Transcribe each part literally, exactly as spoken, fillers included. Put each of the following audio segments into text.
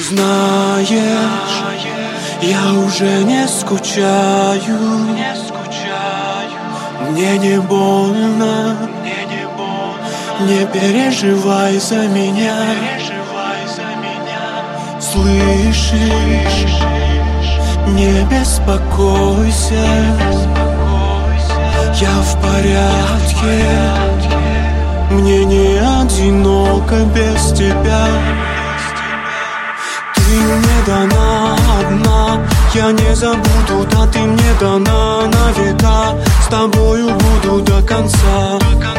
знаешь, я уже не скучаю. Мне не больно, не переживай за меня. Слышишь, не беспокойся, я в порядке. Мне не одиноко без тебя. Ты мне дана одна, я не забуду, да ты мне дана на века. С тобою буду до конца.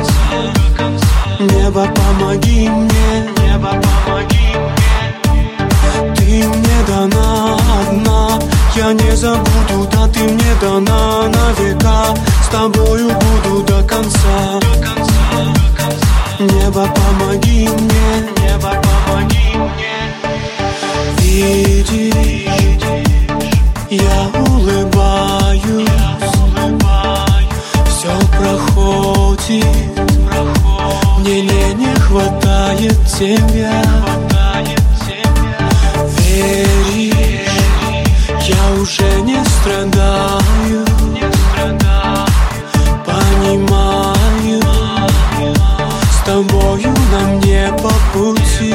Небо, помоги мне, небо, помоги мне. Ты мне дана одна, я не забуду, да ты мне дана на века. С тобою буду до конца. Небо, помоги мне, небо, помоги мне. Видишь, я улыбаюсь, все проходит, мне не, не хватает тебя. Веришь, я уже не страдаю, понимаю, с тобою нам не по пути.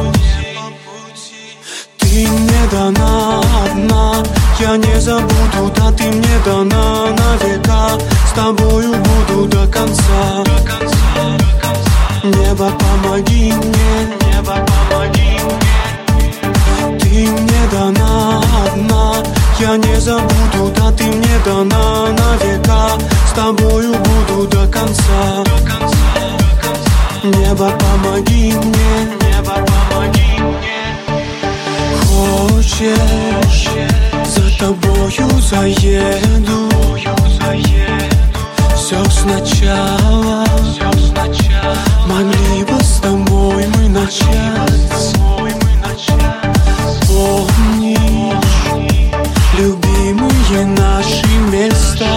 Ты мне дана одна, я не забуду, да ты мне дана на века. С тобою буду до конца. Небо, помоги мне, небо, помоги мне. Ты мне дана одна, я не забуду, да ты мне дана на века. С тобою буду до конца. Небо, помоги мне, небо, помоги мне. Хочешь, за тобою заеду, все сначала. Могли бы с тобой мы начать. Помнишь, любимые наши места.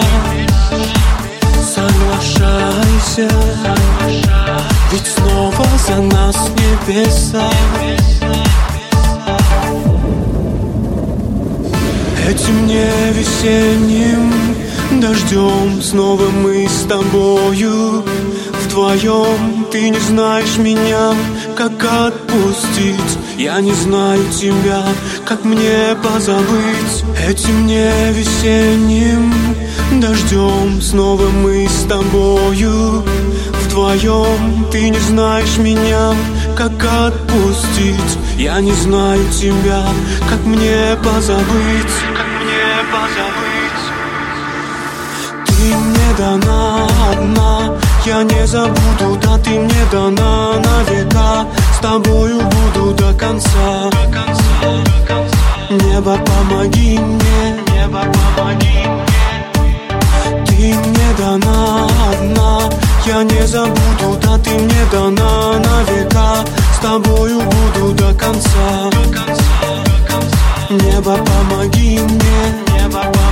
Соглашайся, ведь снова за нас небеса. Этим не весенним дождем снова мы с тобою вдвоем. Ты не знаешь меня, как отпустить. Я не знаю тебя, как мне позабыть. Этим не весенним дождем снова мы с тобою вдвоем. Ты не знаешь меня, как отпустить. Я не знаю тебя, как мне позабыть. Как мне позабыть. Ты мне дана одна, я не забуду, да ты мне дана на века. С тобою буду до конца. Небо, помоги мне, небо, помоги мне. Ты мне дана одна, я не забуду, да ты мне дана на века. С тобою буду до конца. Небо, помоги мне, небо, помоги мне.